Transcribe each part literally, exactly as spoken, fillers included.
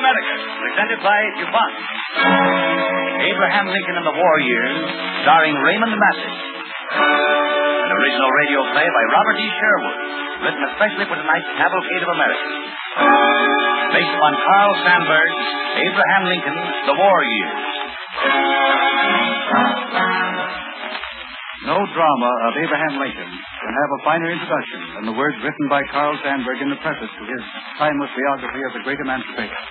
America, presented by DuPont. Abraham Lincoln in the War Years, starring Raymond Massey. An original radio play by Robert E. Sherwood, written especially for tonight's Cavalcade of America. Based on Carl Sandburg's Abraham Lincoln, The War Years. No drama of Abraham Lincoln can have a finer introduction than the words written by Carl Sandburg in the preface to his timeless biography of the great emancipator.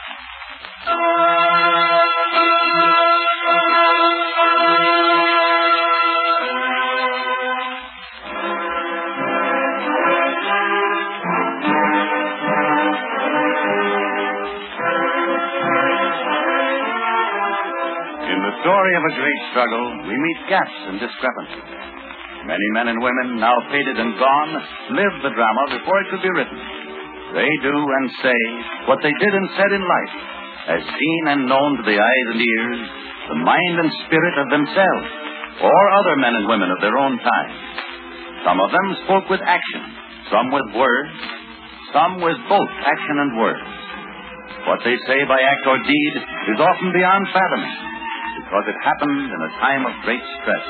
In the story of a great struggle, we meet gaps and discrepancies. Many men and women, now faded and gone, lived the drama before it could be written. They do and say what they did and said in life, as seen and known to the eyes and ears, the mind and spirit of themselves, or other men and women of their own time. Some of them spoke with action, some with words, some with both action and words. What they say by act or deed is often beyond fathoming, because it happened in a time of great stress.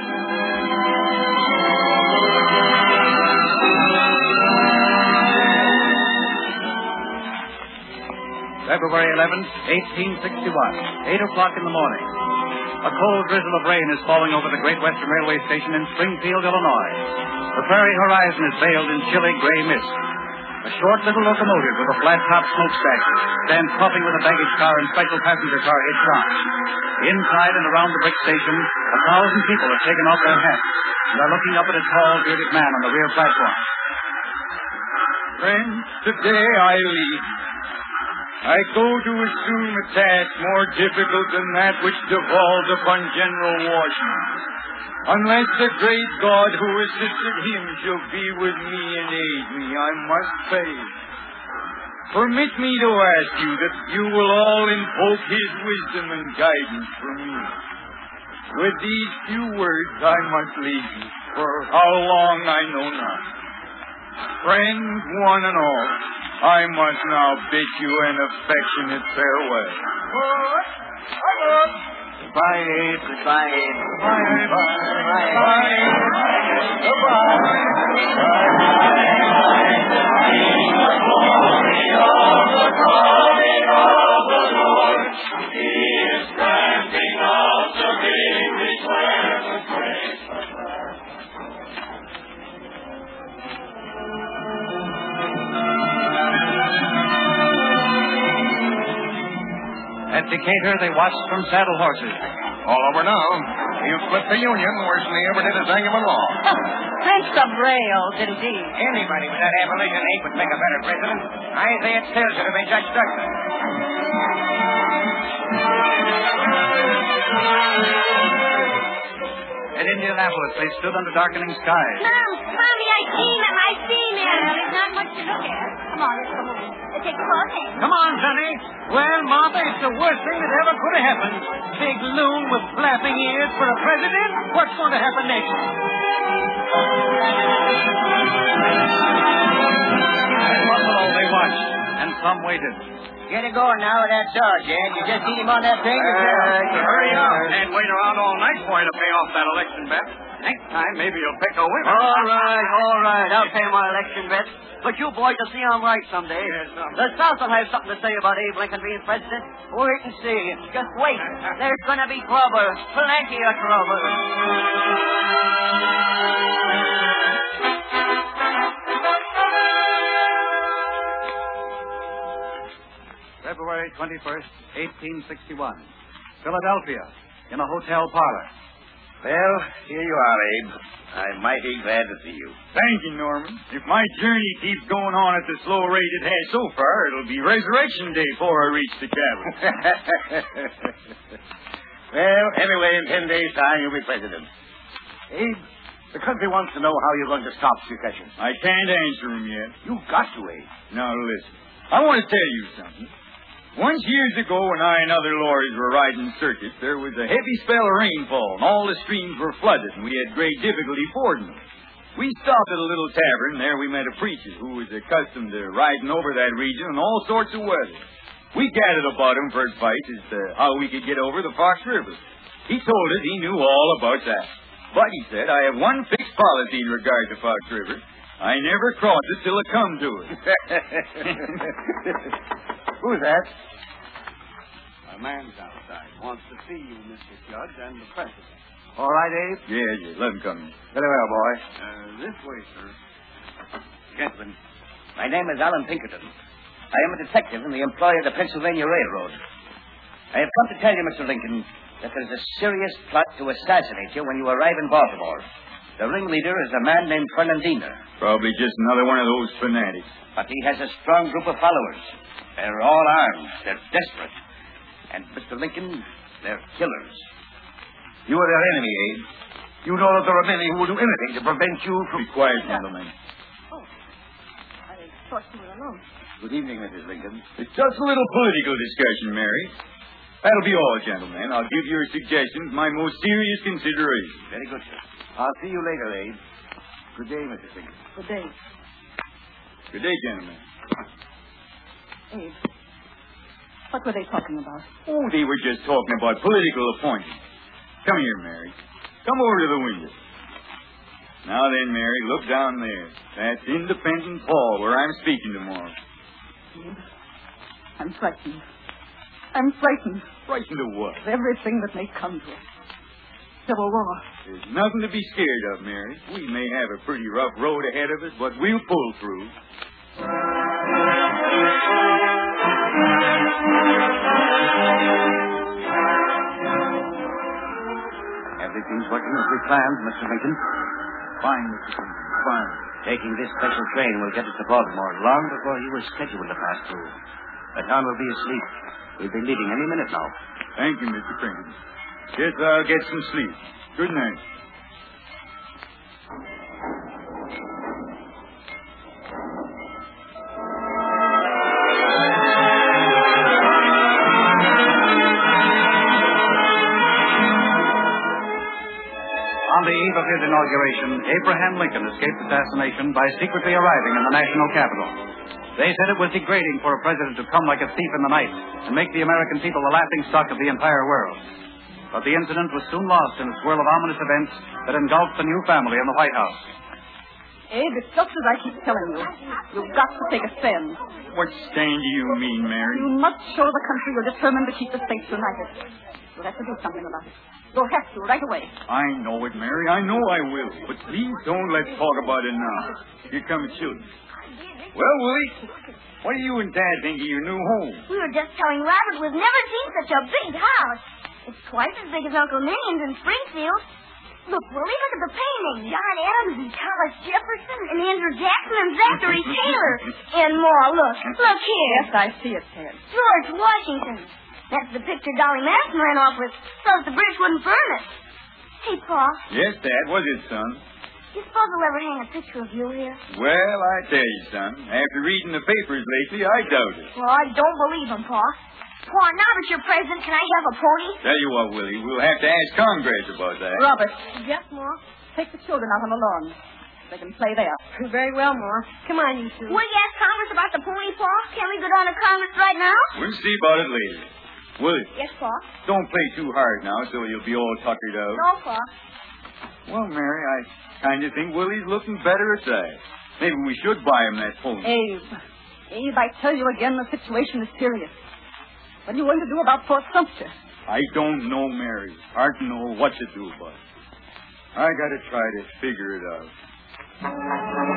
February eleventh, eighteen sixty-one, eight o'clock in the morning. A cold drizzle of rain is falling over the Great Western Railway Station in Springfield, Illinois. The prairie horizon is veiled in chilly gray mist. A short little locomotive with a flat-top smokestack stands puffing with a baggage car and special passenger car hitched on. Inside and around the brick station, a thousand people have taken off their hats and are looking up at a tall, bearded man on the rear platform. Friends, today I leave. I go to assume a task more difficult than that which devolved upon General Washington. Unless the great God who assisted him shall be with me and aid me, I must fail. Permit me to ask you that you will all invoke his wisdom and guidance for me. With these few words I must leave you, for how long I know not. Friends, one and all, I must now bid you an affectionate farewell. Goodbye, Abe. Goodbye, Abe. Goodbye, Goodbye. At Decatur, they watched from saddle horses. All over now. You split the Union worse than he ever did a Sangamon law. Prince of rails, indeed. Anybody with that abolition ape would make a better president. Isaiah Still should have been Judge Douglas. At Indianapolis, they stood under darkening skies. Mom, Mommy, I seen him. I seen him. There's not much to look at. Come on, let's go home. Let's take the car home. Come on, Sonny. Well, Martha, it's the worst thing that ever could have happened. Big loon with flapping ears for a president? What's going to happen next? At Buffalo, they watched, and some waited. Get it going now with that Dodge, Ed. You just need him on that thing. Uh, hurry up. Can't wait around all night for you to pay off that election bet. Next time, maybe you'll pick a winner. All right, all right. I'll pay my election bet. But you boys will see I'm right someday. Yes, um... The South will have something to say about Abe Lincoln being president. Wait and see. Just wait. There's going to be trouble. Plenty of trouble. February twenty-first, eighteen sixty-one. Philadelphia, in a hotel parlor. Well, here you are, Abe. I'm mighty glad to see you. Thank you, Norman. If my journey keeps going on at the slow rate it has so far, it'll be Resurrection Day before I reach the cabin. Well, anyway, in ten days' time, you'll be president. Abe, the country wants to know how you're going to stop secession. I can't answer him yet. You've got to, Abe. Now, listen. I want to tell you something. Once years ago, when I and other lawyers were riding circuit, there was a heavy spell of rainfall, and all the streams were flooded, and we had great difficulty fording them. We stopped at a little tavern. There we met a preacher who was accustomed to riding over that region in all sorts of weather. We gathered about him for advice as to how we could get over the Fox River. He told us he knew all about that. But he said, I have one fixed policy in regard to Fox River. I never cross it till I come to it. Who's that? A man's outside. Wants to see you, Mister Judge, and the president. All right, Abe? Yeah, yeah, let him come in. Very well, boy. Uh, this way, sir. Gentlemen, my name is Alan Pinkerton. I am a detective in the employ of the Pennsylvania Railroad. I have come to tell you, Mister Lincoln, that there's a serious plot to assassinate you when you arrive in Baltimore. The ringleader is a man named Fernandina. Probably just another one of those fanatics. But he has a strong group of followers. They're all armed. They're desperate. And, Mister Lincoln, they're killers. You are their enemy, Abe. You know that there are many who will do anything to prevent you from... Be quiet, gentlemen. Oh, I thought you were alone. Good evening, Missus Lincoln. It's just a little political discussion, Mary. That'll be all, gentlemen. I'll give your suggestions my most serious consideration. Very good, sir. I'll see you later, Abe. Good day, Missus Lincoln. Good day. Good day, gentlemen. Abe, what were they talking about? Oh, they were just talking about political appointments. Come here, Mary. Come over to the window. Now then, Mary, look down there. That's Independent Hall, where I'm speaking tomorrow. Abe, I'm frightened. I'm frightened Frightened of what? of everything that may come to us. Civil war. There's nothing to be scared of, Mary. We may have a pretty rough road ahead of us, but we'll pull through. Everything's working as we planned, Mister Lincoln. Fine, Mister Lincoln, fine. Taking this special train will get us to Baltimore long before he was scheduled to pass through. The town will be asleep. We'll be leaving any minute now. Thank you, Mister Pinkerton. Guess I'll get some sleep. Good night. On the eve of his inauguration, Abraham Lincoln escaped assassination by secretly arriving in the national capital. They said it was degrading for a president to come like a thief in the night and make the American people the laughing stock of the entire world. But the incident was soon lost in a swirl of ominous events that engulfed the new family in the White House. Abe, it's just as I keep telling you. You've got to take a stand. What stand do you mean, Mary? You must show the country you're determined to keep the states united. You'll have to do something about it. You'll have to, right away. I know it, Mary. I know I will. But please don't let's talk about it now. Here come the children. Well, Willie, what do you and Dad think of your new home? We were just telling Robert we've never seen such a big house. It's twice as big as Uncle Minion's in Springfield. Look, Willie, look at the paintings. John Adams and Thomas Jefferson and Andrew Jackson and Zachary Taylor. And more, look. Look here. Yes, I see it, Ted. George Washington. That's the picture Dolly Madison ran off with, so that the British wouldn't burn it. Hey, Pa. Yes, Dad. What's it, son? Do you suppose we'll ever hang a picture of you here? Well, I tell you, son, after reading the papers lately, I doubt it. Well, I don't believe him, Pa. Pa, now that you're president, can I have a pony? Tell you what, Willie, we'll have to ask Congress about that. Robert, Yes, Ma. take the children out on the lawn. They can play there. Very well, Ma. Come on, you two. Will you ask Congress about the pony, Pa? Can we go down to Congress right now? We'll see about it later. Willie, Yes, Pa. don't play too hard now, so you'll be all tuckered out. No, Pa. Well, Mary, I kind of think Willie's looking better aside. Maybe we should buy him that pony. Abe. Abe, I tell you again, the situation is serious. What are you going to do about Fort Sumter? I don't know, Mary. Hard to know what to do about it. I gotta try to figure it out.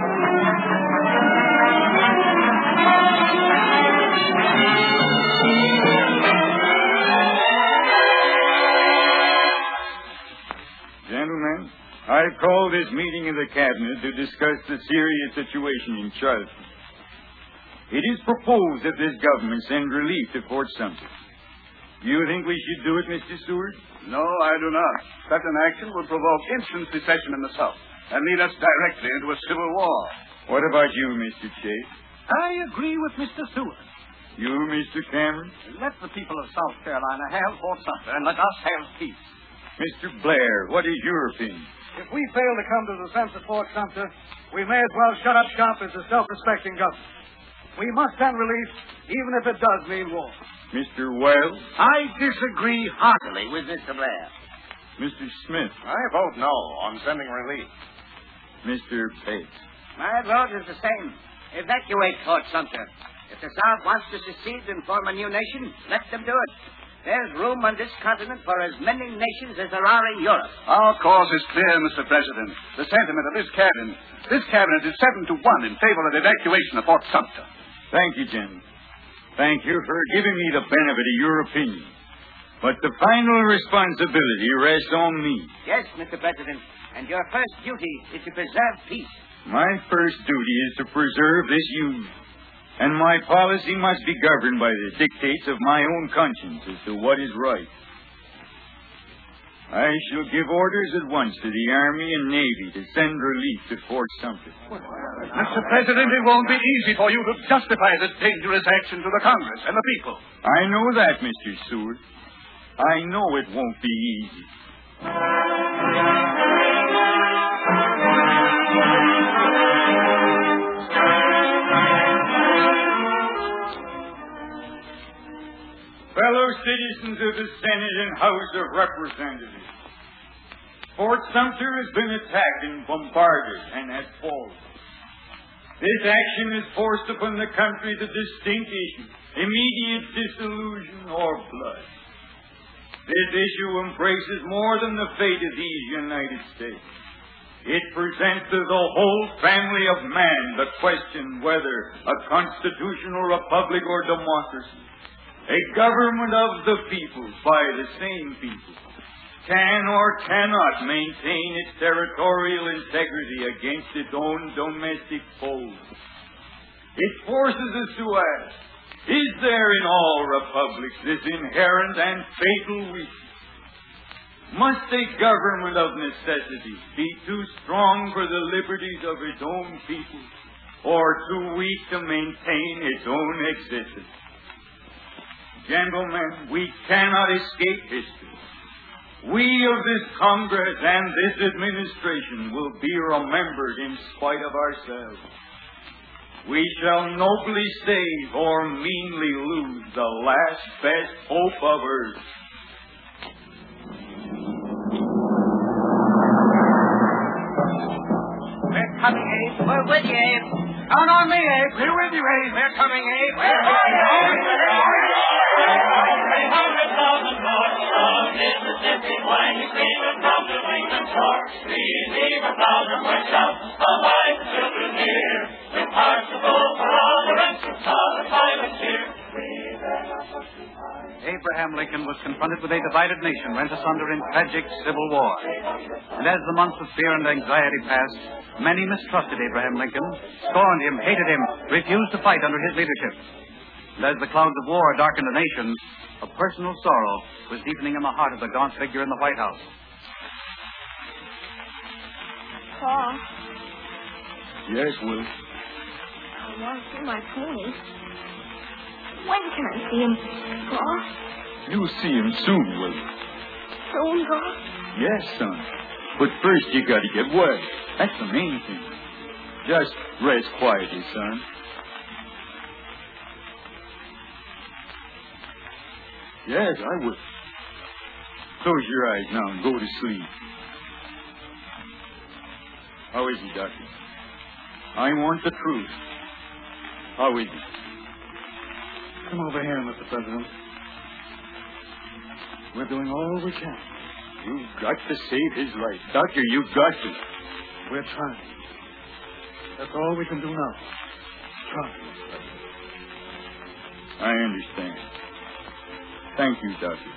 Gentlemen, I've called this meeting of the Cabinet to discuss the serious situation in Charleston. It is proposed that this government send relief to Fort Sumter. Do you think we should do it, Mister Seward? No, I do not. Such an action would provoke instant secession in the South and lead us directly into a civil war. What about you, Mister Chase? I agree with Mister Seward. You, Mister Cameron? Let the people of South Carolina have Fort Sumter, and let us have peace. Mister Blair, what is your opinion? If we fail to come to the sense of Fort Sumter, we may as well shut up shop as a self-respecting government. We must send relief, even if it does mean war. Mister Wells? I disagree heartily with Mister Blair. Mister Smith? I vote no on sending relief. Mister Bates? My vote is the same. Evacuate Fort Sumter. If the South wants to secede and form a new nation, let them do it. There's room on this continent for as many nations as there are in Europe. Our cause is clear, Mister President. The sentiment of this cabinet, this cabinet is seven to one in favor of evacuation of Fort Sumter. Thank you, gentlemen. Thank you for giving me the benefit of your opinion. But the final responsibility rests on me. Yes, Mister President. And your first duty is to preserve peace. My first duty is to preserve this union. And my policy must be governed by the dictates of my own conscience as to what is right. I shall give orders at once to the Army and Navy to send relief to Fort Sumter. Mister President, it won't be easy for you to justify this dangerous action to the Congress and the people. I know that, Mister Seward. I know it won't be easy. Fellow citizens of the Senate and House of Representatives, Fort Sumter has been attacked and bombarded and has fallen. This action has forced upon the country the distinct issue, immediate dissolution or blood. This issue embraces more than the fate of these United States. It presents to the whole family of man the question whether a constitutional republic or democracy, a government of the people by the same people, can or cannot maintain its territorial integrity against its own domestic foes. It forces us to ask, is there in all republics this inherent and fatal weakness? Must a government of necessity be too strong for the liberties of its own people, or too weak to maintain its own existence? Gentlemen, we cannot escape history. We of this Congress and this administration will be remembered in spite of ourselves. We shall nobly save or meanly lose the last best hope of earth. We're coming, Abe. We're with you, Abe. Count on me, Abe. We're with you, Abe. We're coming, Abe. We're with you, Abe. three hundred thousand march on Mississippi, when you see the drums of Lincoln shore, three hundred thousand went out, a wife and children near, with hearts to go for all the rest of the silent cheer. Abraham Lincoln was confronted with a divided nation rent asunder in tragic civil war. And as the months of fear and anxiety passed, many mistrusted Abraham Lincoln, scorned him, hated him, refused to fight under his leadership. And as the clouds of war darkened the nation, a personal sorrow was deepening in the heart of the gaunt figure in the White House. Paul, Yes, Will. I want to see my pony. When can I see him, Paul? You'll see him soon, Will. Soon, Paul? Yes, son. But first you gotta get well. That's the main thing. Just rest quietly, son. Yes, I will. Close your eyes now and go to sleep. How is he, Doctor? I want the truth. How is he? Come over here, Mister President. We're doing all we can. You've got to save his life. Doctor, you've got to. We're trying. That's all we can do now. Try. I understand. Thank you, Doctor.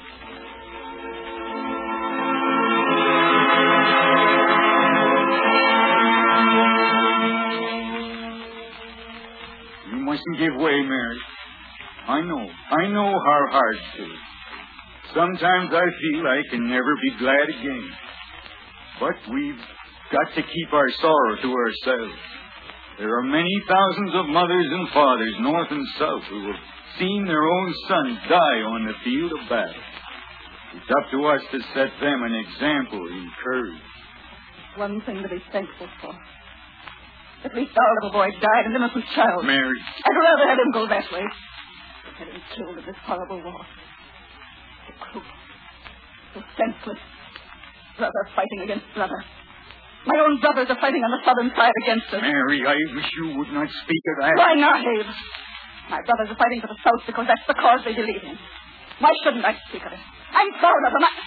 You mustn't give way, Mary. I know. I know how hard it is. Sometimes I feel I can never be glad again. But we've got to keep our sorrow to ourselves. There are many thousands of mothers and fathers, north and south, who have seen their own sons die on the field of battle. It's up to us to set them an example in courage. One thing to be thankful for. At least our little boy died, an innocent child. Mary. I'd rather have him go that way. Had him killed in this horrible war. So cruel. So senseless. Brother fighting against brother. My own brothers are fighting on the southern side against us. Mary, I wish you would not speak of that. Why not, Abe? My brothers are fighting for the South because that's the cause they believe in. Why shouldn't I speak of it? I'm proud of them. I...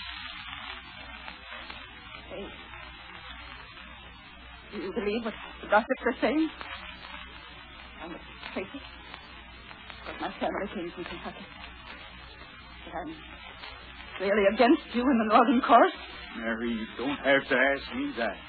Abe, do you believe what the gossips are saying? I must face it. Because my family came from Kentucky. But I'm really against you in the Northern cause. Mary, you don't have to ask me that.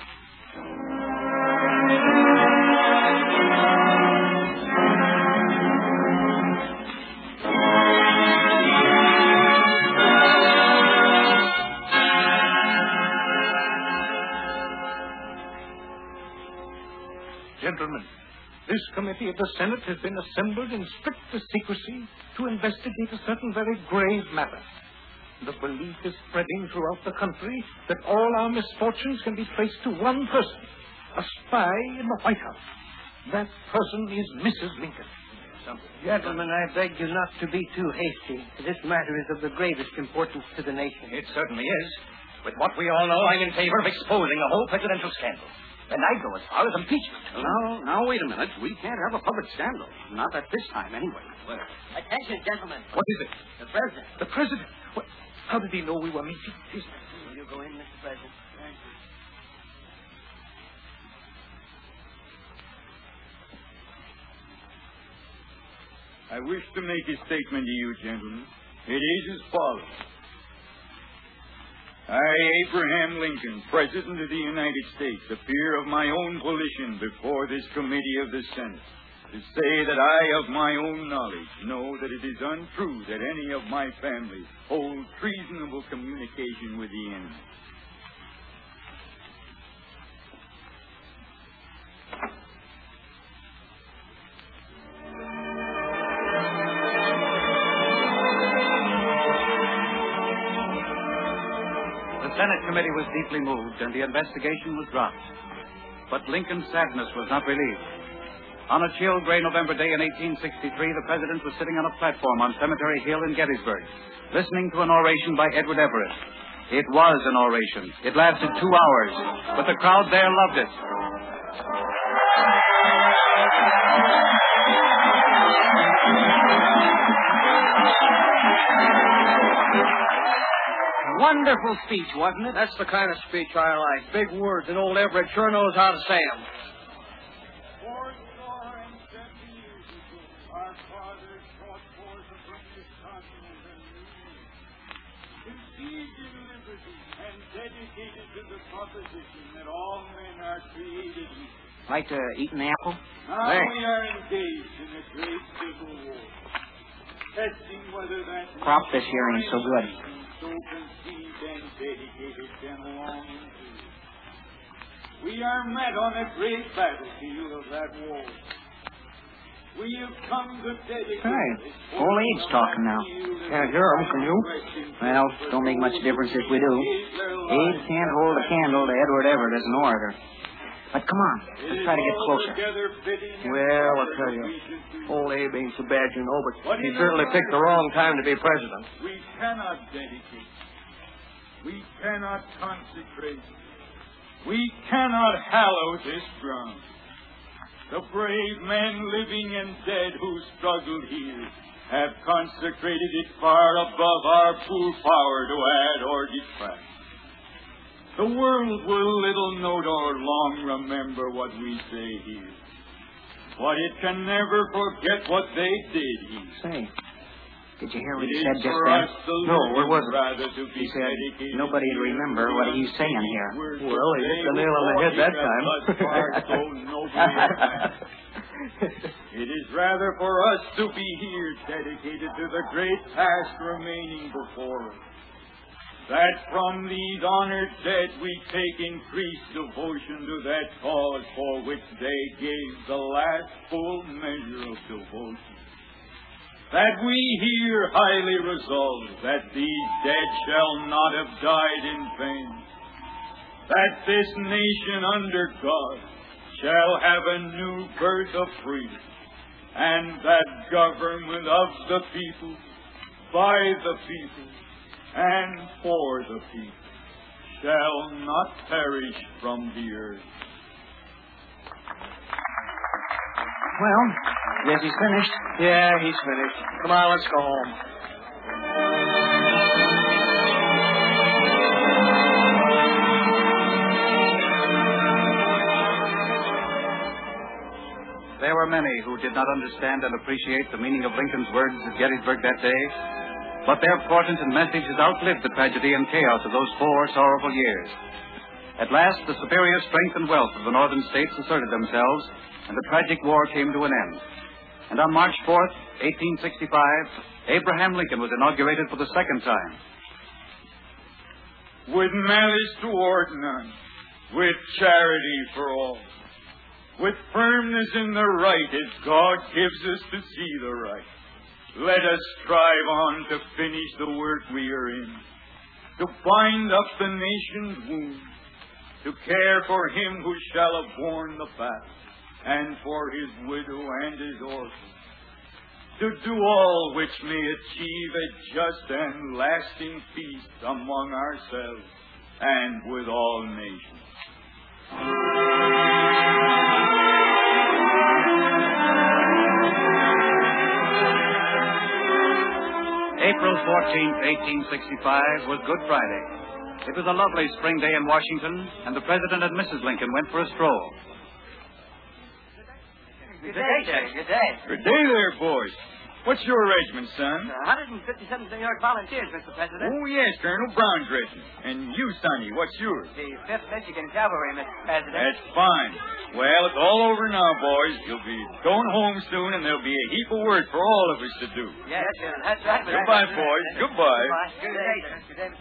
Gentlemen, this committee of the Senate has been assembled in strictest secrecy to investigate a certain very grave matter. The belief is spreading throughout the country that all our misfortunes can be traced to one person, a spy in the White House. That person is Missus Lincoln. Gentlemen, I beg you not to be too hasty. This matter is of the gravest importance to the nation. It certainly is. With what we all know, I'm in favor of exposing the whole presidential scandal. And I'd go as far as impeachment. Now, now, wait a minute. We can't have a public scandal. Not at this time, anyway. Well, Attention, gentlemen. What is it? The president. The president? What? How did he know we were meeting? Will you go in, Mister President? Thank you. I wish to make a statement to you, gentlemen. It is as follows. I, Abraham Lincoln, President of the United States, appear of my own volition before this committee of the Senate to say that I, of my own knowledge, know that it is untrue that any of my family hold treasonable communication with the enemy. The Senate committee was deeply moved, and the investigation was dropped. But Lincoln's sadness was not relieved. On a chill, gray November day in eighteen sixty-three, the president was sitting on a platform on Cemetery Hill in Gettysburg, listening to an oration by Edward Everett. It was an oration. It lasted two hours, but the crowd there loved it. Wonderful speech, wasn't it? That's the kind of speech I like. Big words, and old Everett sure knows how to say them. Fourscore and seventy years ago, our fathers fought for the British continent and New England, conceived in liberty and dedicated to the proposition that all men are created equal. Like to eat an apple? Now There. we are engaged in a great civil war, testing whether that Crop this year ain't so good. so conceived and dedicated can long endure. We are met on a great battlefield of that war. We have come to dedicate. Hey, old Abe's talking now. Can't hear him, can you? Well, don't make much difference if we do. Abe can't hold a candle to Edward Everett as an orator. But come on, let's try to get closer. Well, I'll tell you, old Abe ain't so bad, you know, but he certainly picked the wrong time to be president. We cannot dedicate. We cannot consecrate. We cannot hallow this ground. The brave men living and dead who struggled here have consecrated it far above our poor power to add or detract. The world will little note or long remember what we say here, but it can never forget what they did here. Say, did you hear what It he is said just for then? us to No, live what was it? rather to be He said dedicated nobody'd to remember what he's saying here. Well, he hit the nail on the head that time. It is rather for us to be here dedicated to the great task remaining before us, that from these honored dead we take increased devotion to that cause for which they gave the last full measure of devotion. That we here highly resolve that these dead shall not have died in vain, that this nation under God shall have a new birth of freedom, and that government of the people, by the people, and for the people, shall not perish from the earth. Well, guess he's finished. Yeah, he's finished. Come on, let's go home. There were many who did not understand and appreciate the meaning of Lincoln's words at Gettysburg that day, but their portent and message has outlived the tragedy and chaos of those four sorrowful years. At last, the superior strength and wealth of the northern states asserted themselves, and the tragic war came to an end. And on March fourth, eighteen sixty-five, Abraham Lincoln was inaugurated for the second time. With malice toward none, with charity for all, with firmness in the right as God gives us to see the right, let us strive on to finish the work we are in, to bind up the nation's wounds, to care for him who shall have borne the battle, and for his widow and his orphan, to do all which may achieve a just and lasting peace among ourselves and with all nations. April fourteenth, eighteen sixty-five was Good Friday. It was a lovely spring day in Washington, and the President and Missus Lincoln went for a stroll. Good day, sir. Good day. Good day there, boys. What's your regiment, son? one hundred fifty-seventh New York Volunteers, Mister President. Oh, yes, Colonel Brown's regiment. And you, Sonny, what's yours? The fifth Michigan Cavalry, Mister President. That's fine. Well, it's all over now, boys. You'll be going home soon, and there'll be a heap of work for all of us to do. Yes, sir. That's right. Goodbye, boys. Goodbye. Good day, sir. Good day.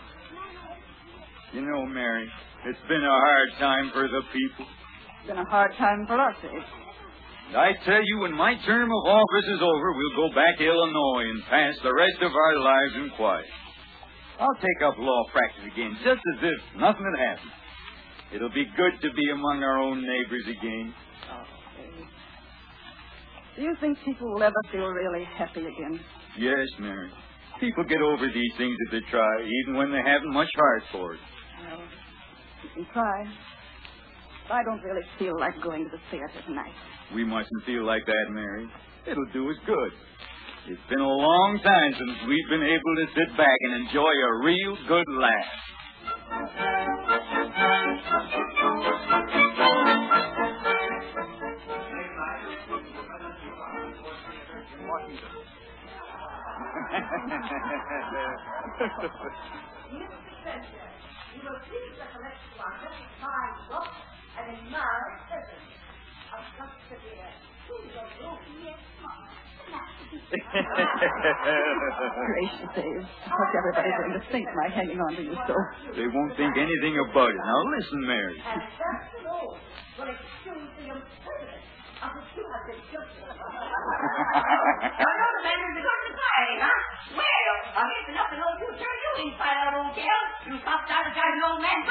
You know, Mary, it's been a hard time for the people. It's been a hard time for us, Abe. I tell you, when my term of office is over, we'll go back to Illinois and pass the rest of our lives in quiet. I'll take up law practice again, just as if nothing had happened. It'll be good to be among our own neighbors again. Oh, Abe. Do you think people will ever feel really happy again? Yes, Mary. People get over these things if they try, even when they haven't much heart for it. Well, you can try. I don't really feel like going to the theater tonight. We mustn't feel like that, Mary. It'll do us good. It's been a long time since we've been able to sit back and enjoy a real good laugh. You will see the collection of this fine book and admire its presence. Of such a dear, who's a room, yes, Gracious, Dave. What's everybody going to think my hanging on to you so? They won't think anything about it. Now listen, Mary. And first of all, will excuse the impertinence of the two of this guilty. I know the man is a good society, huh? Well, uh, here's enough to know you turn you inside out, old gal. You stop sabotaging old man.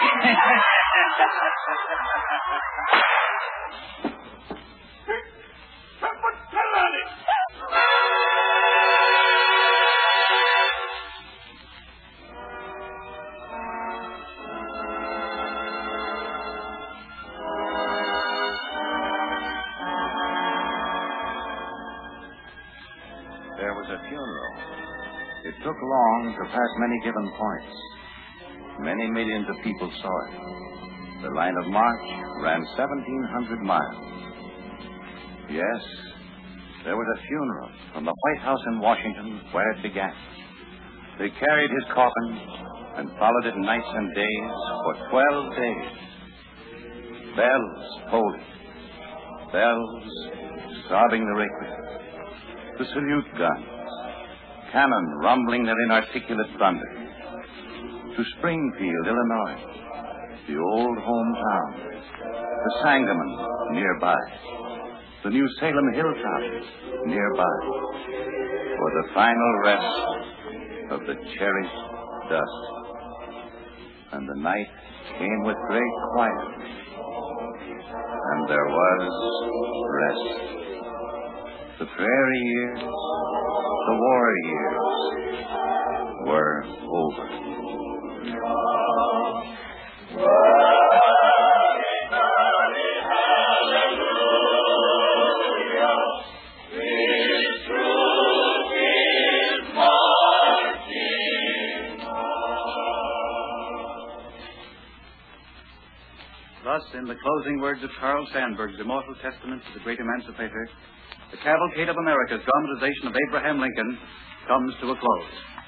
There was a funeral. It took long to pass many given points. Many millions of people saw it. The line of march ran seventeen hundred miles. Yes, there was a funeral from the White House in Washington where it began. They carried his coffin and followed it nights and days for twelve days. Bells tolled it. Bells sobbing the requiem. The salute guns. Cannon rumbling their inarticulate thunder. To Springfield, Illinois. The old hometown. The Sangamon nearby. The New Salem hilltops nearby. For the final rest of the cherished dust. And the night came with great quiet. and there was rest. The prairie years, the war years, were over. Thus, in the closing words of Charles Sandburg's immortal testament to the great emancipator, the cavalcade of America's dramatization of Abraham Lincoln comes to a close.